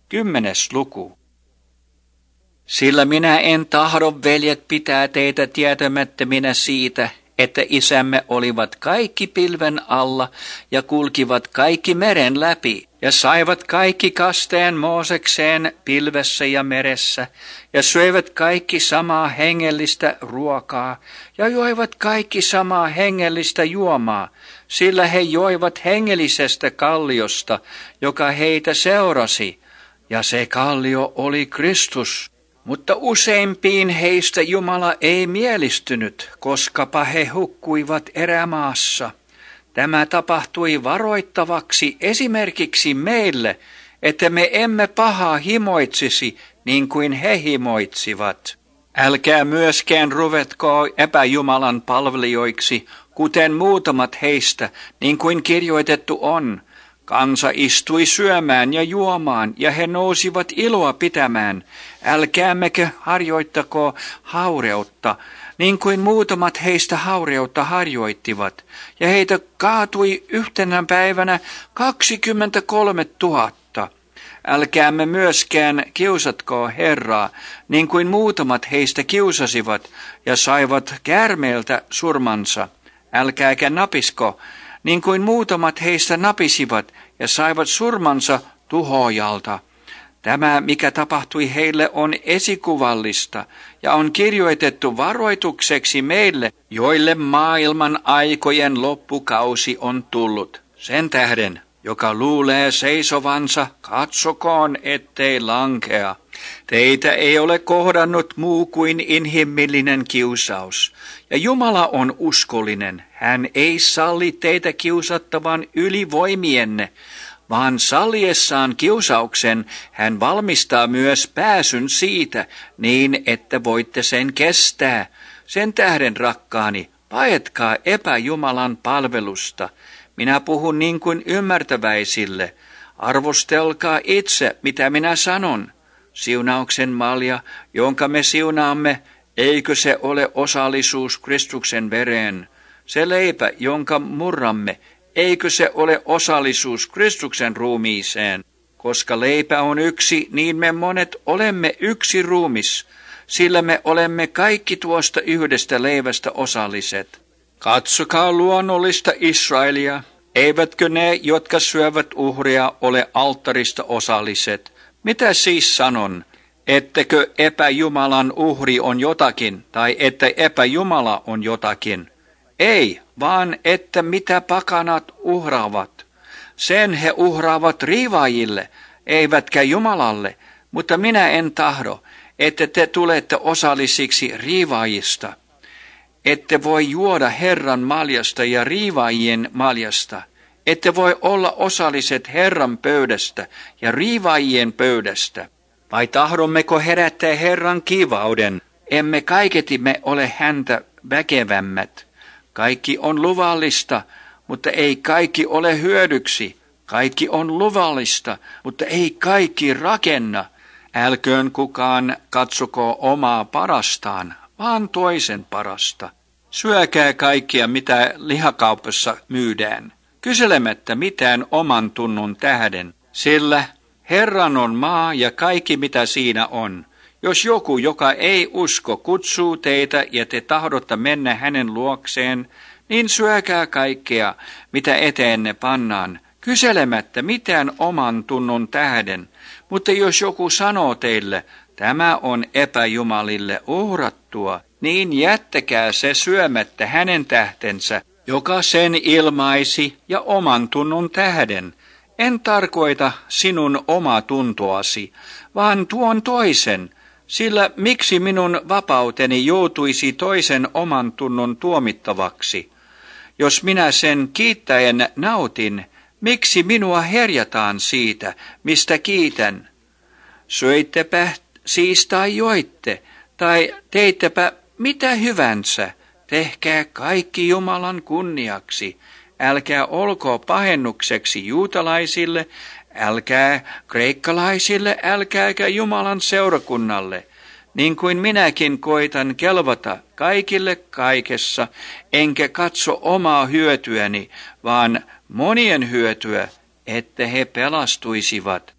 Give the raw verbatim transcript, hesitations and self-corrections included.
Kymmenes luku. Sillä minä en tahdo, veljet, pitää teitä tietämättöminä siitä, että isämme olivat kaikki pilven alla ja kulkivat kaikki meren läpi ja saivat kaikki kasteen Moosekseen pilvessä ja meressä ja syövät kaikki samaa hengellistä ruokaa ja joivat kaikki samaa hengellistä juomaa, sillä he joivat hengellisestä kalliosta, joka heitä seurasi, ja se kallio oli Kristus. Mutta useimpiin heistä Jumala ei mielistynyt, koskapa he hukkuivat erämaassa. Tämä tapahtui varoittavaksi esimerkiksi meille, että me emme pahaa himoitsisi niin kuin he himoitsivat. Älkää myöskään ruvetko epäjumalan palvelijoiksi, kuten muutamat heistä, niin kuin kirjoitettu on. Kansa istui syömään ja juomaan, ja he nousivat iloa pitämään. Älkäämmekö harjoittako haureutta, niin kuin muutamat heistä haureutta harjoittivat. Ja heitä kaatui yhtenä päivänä kaksikymmentäkolme tuhatta. Älkäämme myöskään kiusatko Herraa, niin kuin muutamat heistä kiusasivat, ja saivat käärmeeltä surmansa. Älkääkä napisko, niin kuin muutamat heistä napisivat ja saivat surmansa tuhoajalta. Tämä, mikä tapahtui heille, on esikuvallista ja on kirjoitettu varoitukseksi meille, joille maailman aikojen loppukausi on tullut. Sen tähden, joka luulee seisovansa, katsokoon, ettei lankea. Teitä ei ole kohdannut muu kuin inhimillinen kiusaus. Ja Jumala on uskollinen. Hän ei salli teitä kiusattavan yli voimienne, vaan salliessaan kiusauksen hän valmistaa myös pääsyn siitä niin, että voitte sen kestää. Sen tähden, rakkaani, paetkaa epäjumalan palvelusta. Minä puhun niin kuin ymmärtäväisille. Arvostelkaa itse, mitä minä sanon. Siunauksen malja, jonka me siunaamme, eikö se ole osallisuus Kristuksen vereen? Se leipä, jonka murramme, eikö se ole osallisuus Kristuksen ruumiiseen? Koska leipä on yksi, niin me monet olemme yksi ruumis, sillä me olemme kaikki tuosta yhdestä leivästä osalliset. Katsokaa luonnollista Israelia, eivätkö ne, jotka syövät uhria, ole alttarista osalliset? Mitä siis sanon? Ettekö epäjumalan uhri on jotakin, tai että epäjumala on jotakin? Ei, vaan että mitä pakanat uhraavat. Sen he uhraavat riivaajille, eivätkä Jumalalle, mutta minä en tahdo, että te tulette osallisiksi riivaajista. Ette voi juoda Herran maljasta ja riivaajien maljasta. Ette voi olla osalliset Herran pöydästä ja riivaajien pöydästä. Vai tahdommeko herättää Herran kivauden? Emme kaiketimme ole häntä väkevämmät. Kaikki on luvallista, mutta ei kaikki ole hyödyksi. Kaikki on luvallista, mutta ei kaikki rakenna. Älköön kukaan katsoko omaa parastaan, vaan toisen parasta. Syökää kaikkia, mitä lihakaupassa myydään, kyselemättä mitään oman tunnon tähden, sillä Herran on maa ja kaikki, mitä siinä on. Jos joku, joka ei usko, kutsuu teitä ja te tahdotte mennä hänen luokseen, niin syökää kaikkea, mitä eteenne pannaan, kyselemättä mitään oman tunnon tähden. Mutta jos joku sanoo teille, tämä on epäjumalille uhrattua, niin jättäkää se syömättä hänen tähtensä, joka sen ilmaisi ja oman tunnon tähden. En tarkoita sinun omaa tuntoasi, vaan tuon toisen, sillä miksi minun vapauteni joutuisi toisen oman tunnon tuomittavaksi? Jos minä sen kiittäen nautin, miksi minua herjataan siitä, mistä kiitän? Söittepä siis tai joitte, tai teittepä mitä hyvänsä, tehkää kaikki Jumalan kunniaksi. Älkää olko pahennukseksi juutalaisille, älkää kreikkalaisille, älkääkä Jumalan seurakunnalle, niin kuin minäkin koitan kelvata kaikille kaikessa, enkä katso omaa hyötyäni, vaan monien hyötyä, että he pelastuisivat.